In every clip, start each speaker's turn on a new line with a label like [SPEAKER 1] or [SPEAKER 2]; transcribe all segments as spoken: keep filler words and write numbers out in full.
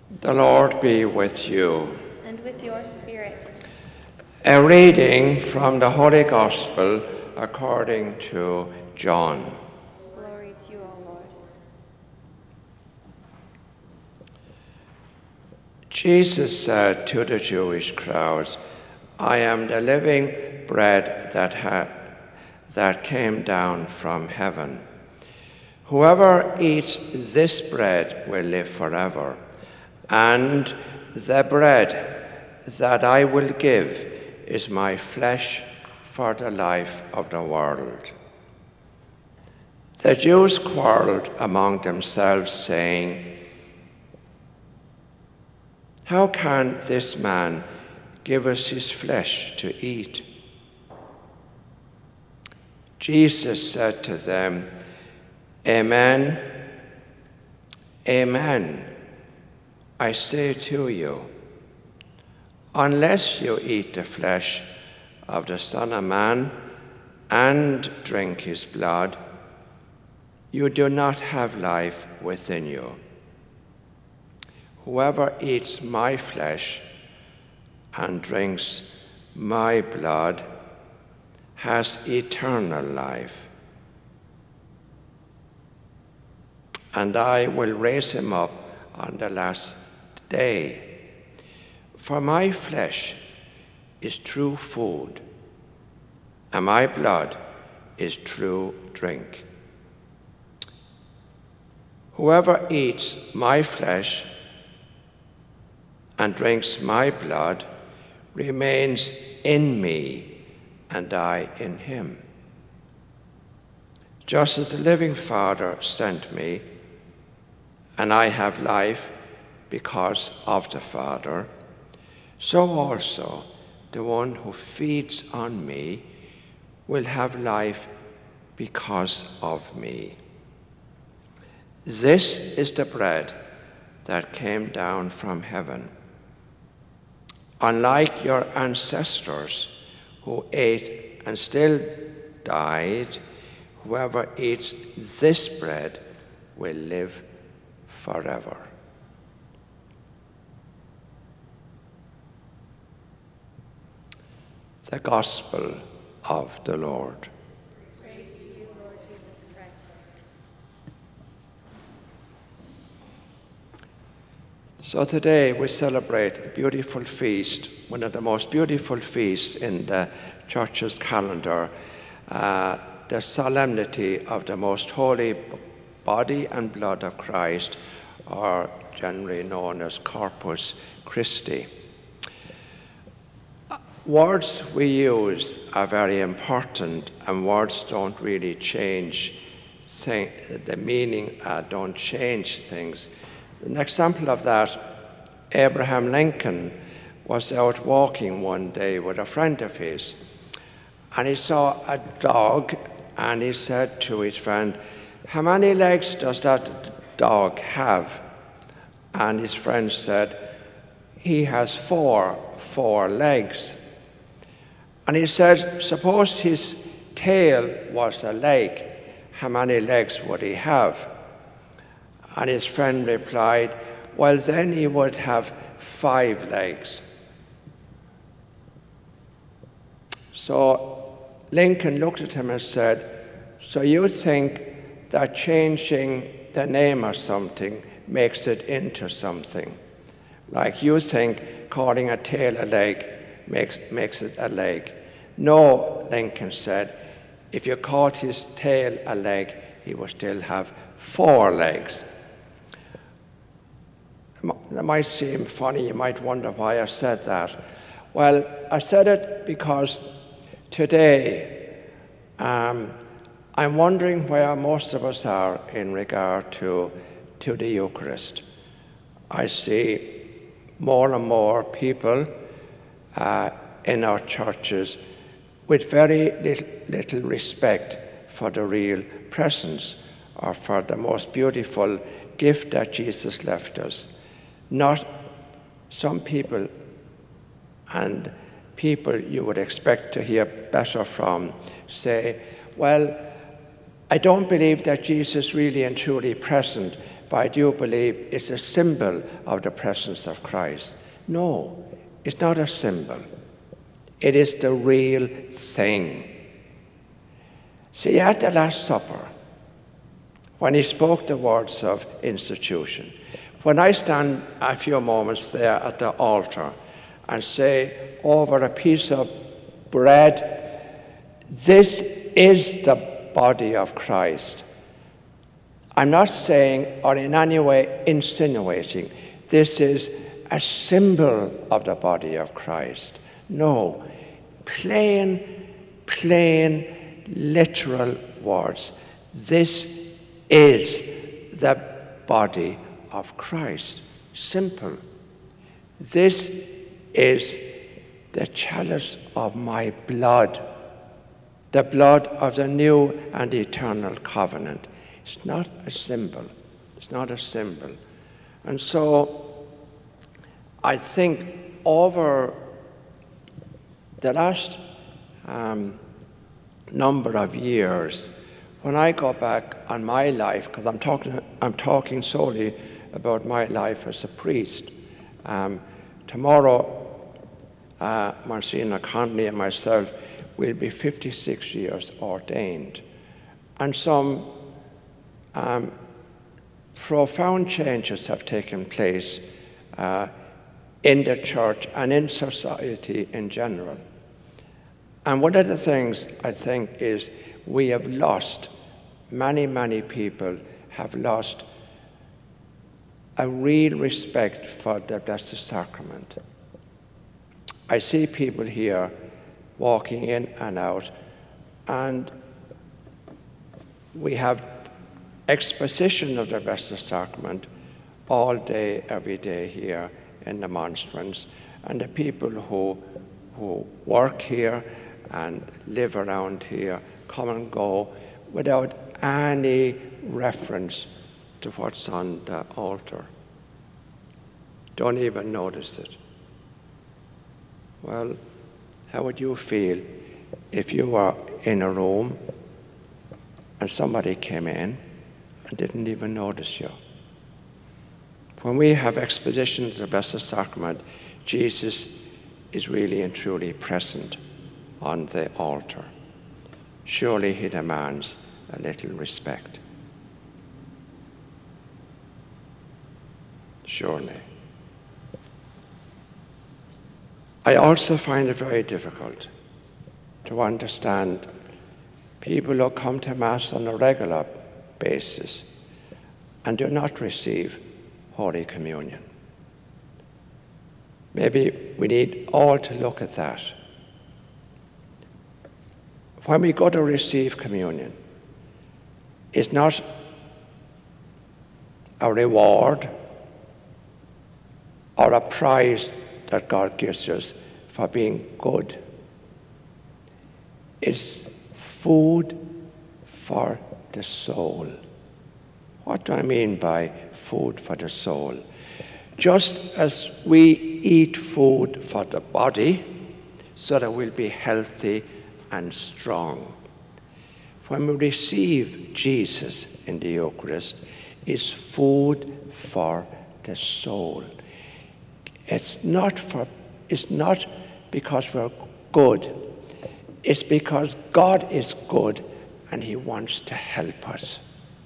[SPEAKER 1] The Lord be with you.
[SPEAKER 2] And with your spirit.
[SPEAKER 1] A reading from the Holy Gospel according to John.
[SPEAKER 2] Glory to you, O Lord.
[SPEAKER 1] Jesus said to the Jewish crowds, I am the living bread that, ha- that came down from heaven. Whoever eats this bread will live forever. And the bread that I will give is my flesh for the life of the world. The Jews quarreled among themselves, saying, How can this man give us his flesh to eat? Jesus said to them, Amen, amen. I say to you, unless you eat the flesh of the Son of Man and drink his blood, you do not have life within you. Whoever eats my flesh and drinks my blood has eternal life, and I will raise him up on the last day. For my flesh is true food, and my blood is true drink. Whoever eats my flesh and drinks my blood remains in me, and I in him. Just as the living Father sent me, and I have life because of the Father, so also the one who feeds on me will have life because of me. This is the bread that came down from heaven. Unlike your ancestors who ate and still died, whoever eats this bread will live forever. The Gospel of the Lord.
[SPEAKER 2] Praise to you, Lord Jesus Christ.
[SPEAKER 1] So today we celebrate a beautiful feast, one of the most beautiful feasts in the Church's calendar, uh, the solemnity of the most holy body and blood of Christ, or generally known as Corpus Christi. Words we use are very important, and words don't really change thing, the meaning, uh, don't change things. An example of that, Abraham Lincoln was out walking one day with a friend of his, and he saw a dog, and he said to his friend, how many legs does that dog have? And his friend said, he has four, four legs. And he said, suppose his tail was a leg, how many legs would he have? And his friend replied, well, then he would have five legs. So Lincoln looked at him and said, so you think that changing the name of something makes it into something? Like you think calling a tail a leg makes, makes it a leg. No, Lincoln said, if you called his tail a leg, he would still have four legs. That might seem funny, you might wonder why I said that. Well, I said it because today um, I'm wondering where most of us are in regard to, to the Eucharist. I see more and more people uh, in our churches with very little, little respect for the real presence or for the most beautiful gift that Jesus left us. Not some people, and people you would expect to hear better from, say, well, I don't believe that Jesus is really and truly present but I do believe it's a symbol of the presence of Christ. No, it's not a symbol. It is the real thing. See, at the Last Supper, when he spoke the words of institution, when I stand a few moments there at the altar and say over a piece of bread, this is the body of Christ, I'm not saying or in any way insinuating this is a symbol of the body of Christ. No, plain, plain, literal words. This is the body of Christ. Simple. This is the chalice of my blood, the blood of the new and eternal covenant. It's not a symbol. It's not a symbol. And so I think over the last um, number of years, when I go back on my life, because I'm talking, I'm talking solely about my life as a priest. Um, tomorrow, uh, Monsignor Conley and myself will be fifty-six years ordained. And some um, profound changes have taken place uh, in the church and in society in general. And one of the things I think is we have lost, many, many people have lost a real respect for the Blessed Sacrament. I see people here walking in and out, and we have exposition of the Blessed Sacrament all day, every day here in the monstrance, and the people who, who work here and live around here come and go without any reference to what's on the altar. Don't even notice it. Well, how would you feel if you were in a room and somebody came in and didn't even notice you? When we have exposition of the Blessed Sacrament, Jesus is really and truly present on the altar. Surely he demands a little respect. Surely. I also find it very difficult to understand people who come to Mass on a regular basis and do not receive Holy Communion. Maybe we need all to look at that. When we go to receive communion, it's not a reward or a prize that God gives us for being good. It's food for the soul. What do I mean by food for the soul? Just as we eat food for the body so that we'll be healthy and strong, when we receive Jesus in the Eucharist, it's food for the soul. It's not for, it's not because we're good. It's because God is good and he wants to help us.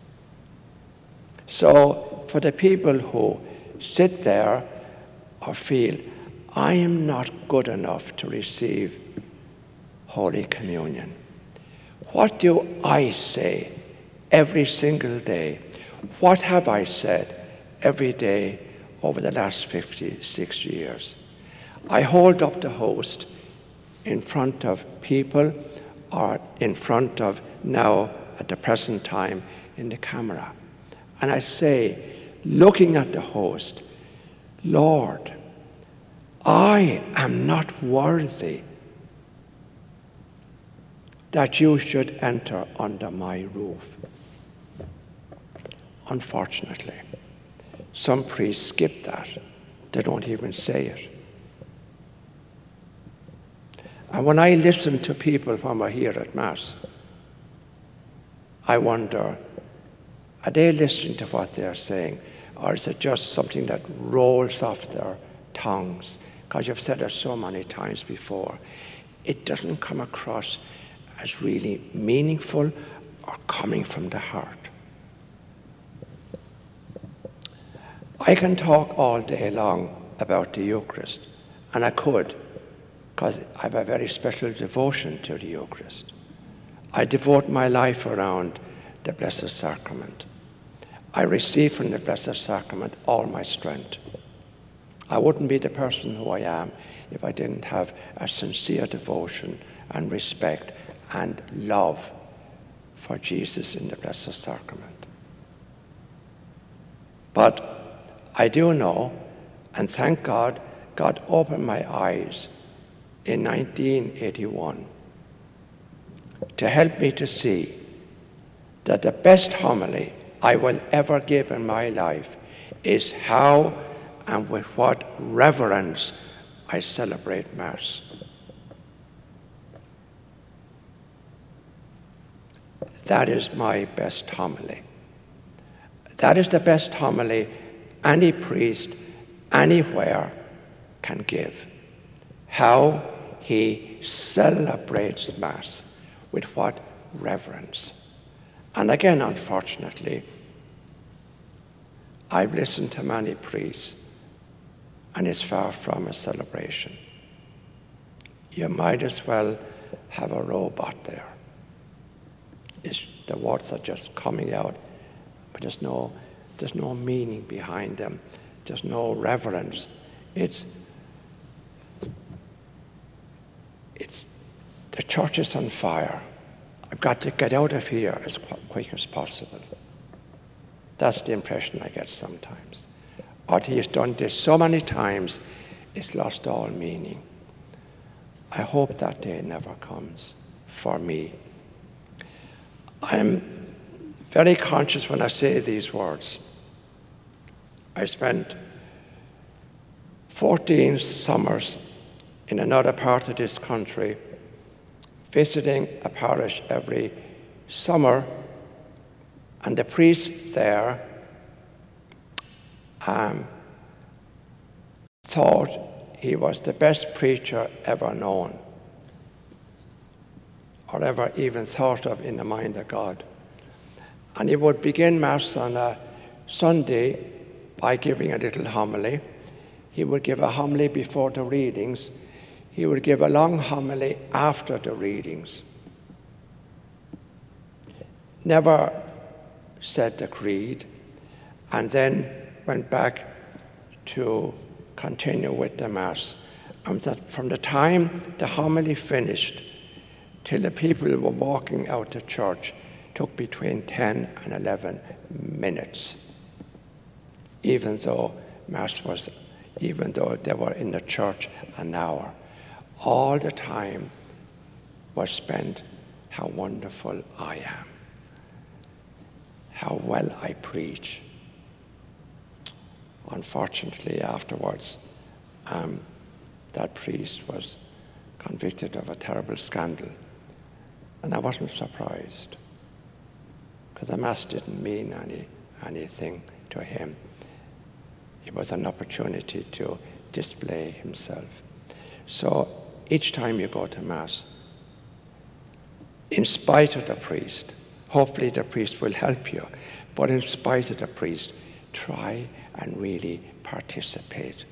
[SPEAKER 1] So for the people who sit there or feel, I am not good enough to receive Holy Communion, what do I say every single day? What have I said every day over the last fifty-six years? I hold up the host in front of people or in front of now, at the present time, in the camera. And I say, looking at the host, Lord, I am not worthy that you should enter under my roof. Unfortunately, some priests skip that. They don't even say it. And when I listen to people when we're here at Mass, I wonder, Are they listening to what they're saying? Or is it just something that rolls off their tongues? Because you've said it so many times before. It doesn't come across as really meaningful or coming from the heart. I can talk all day long about the Eucharist, and I could, because I have a very special devotion to the Eucharist. I devote my life around the Blessed Sacrament. I receive from the Blessed Sacrament all my strength. I wouldn't be the person who I am if I didn't have a sincere devotion and respect and love for Jesus in the Blessed Sacrament. But I do know, and thank God, God opened my eyes in nineteen eighty-one to help me to see that the best homily I will ever give in my life is how and with what reverence I celebrate Mass. That is my best homily. That is the best homily any priest anywhere can give. How he celebrates Mass, with what reverence. And again, unfortunately, I've listened to many priests, and it's far from a celebration. You might as well have a robot there. It's, the words are just coming out, but there's no, there's no meaning behind them. There's no reverence. It's, it's, the church is on fire. I've got to get out of here as quick as possible. That's the impression I get sometimes. What he has done this so many times, it's lost all meaning. I hope that day never comes for me. I'm very conscious when I say these words. I spent fourteen summers in another part of this country, visiting a parish every summer, and the priest there um, thought he was the best preacher ever known, or ever even thought of in the mind of God. And he would begin Mass on a Sunday by giving a little homily. He would give a homily before the readings. He would give a long homily after the readings. Never said the creed, and then went back to continue with the Mass. And that from the time the homily finished till the people were walking out of church took between ten and eleven minutes, even though Mass was, even though they were in the church an hour. All the time was spent, how wonderful I am, how well I preach. Unfortunately, afterwards, um, that priest was convicted of a terrible scandal, and I wasn't surprised, because the Mass didn't mean any, anything to him. It was an opportunity to display himself. So each time you go to Mass, in spite of the priest, hopefully the priest will help you, but in spite of the priest, try and really participate.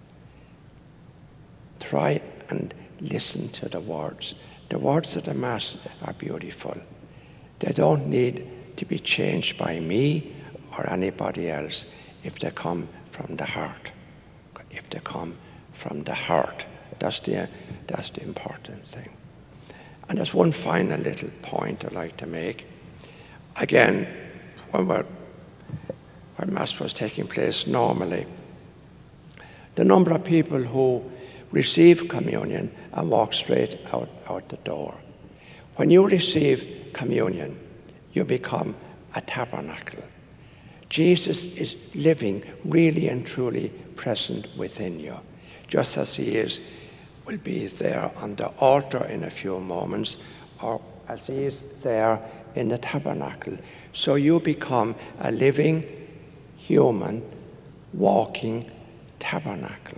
[SPEAKER 1] Try and listen to the words. The words of the Mass are beautiful. They don't need to be changed by me or anybody else if they come from the heart. If they come from the heart. That's the, that's the important thing. And there's one final little point I'd like to make. Again, when, we're, when Mass was taking place normally, the number of people who receive communion and walk straight out, out the door. When you receive communion, you become a tabernacle. Jesus is living really and truly present within you, just as he is, will be there on the altar in a few moments, or as he is there in the tabernacle. So you become a living, human, walking tabernacle.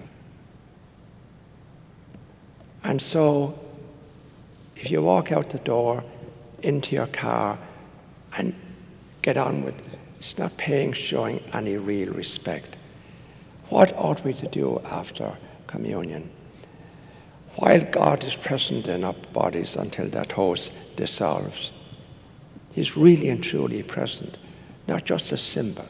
[SPEAKER 1] And so if you walk out the door into your car and get on with it, it's not paying, showing any real respect. What ought we to do after communion? While God is present in our bodies until that host dissolves, he's really and truly present, not just a symbol.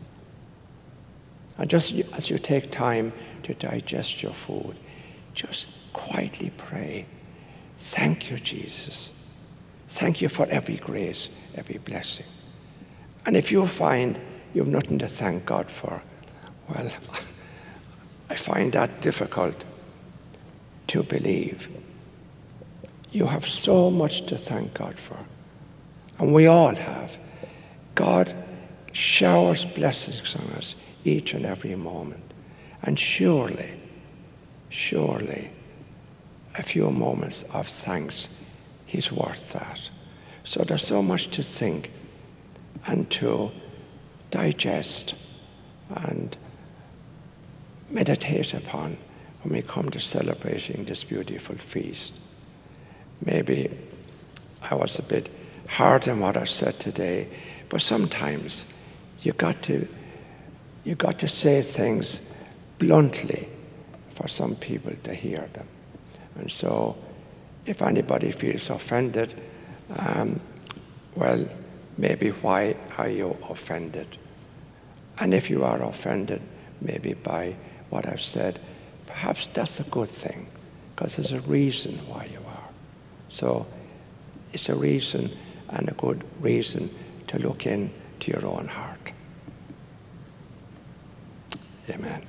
[SPEAKER 1] And just as you take time to digest your food, just quietly pray, thank you, Jesus. Thank you for every grace, every blessing. And if you find you have nothing to thank God for, well, I find that difficult to believe. You have so much to thank God for. And we all have. God showers blessings on us each and every moment. And surely, surely, a few moments of thanks, he's worth that. So there's so much to think and to digest and meditate upon when we come to celebrating this beautiful feast. Maybe I was a bit hard in what I said today, but sometimes you got to you got to say things bluntly for some people to hear them. And so if anybody feels offended, um, well, maybe why are you offended? And if you are offended, maybe by what I've said, perhaps that's a good thing, because there's a reason why you are. So it's a reason and a good reason to look into your own heart. Amen.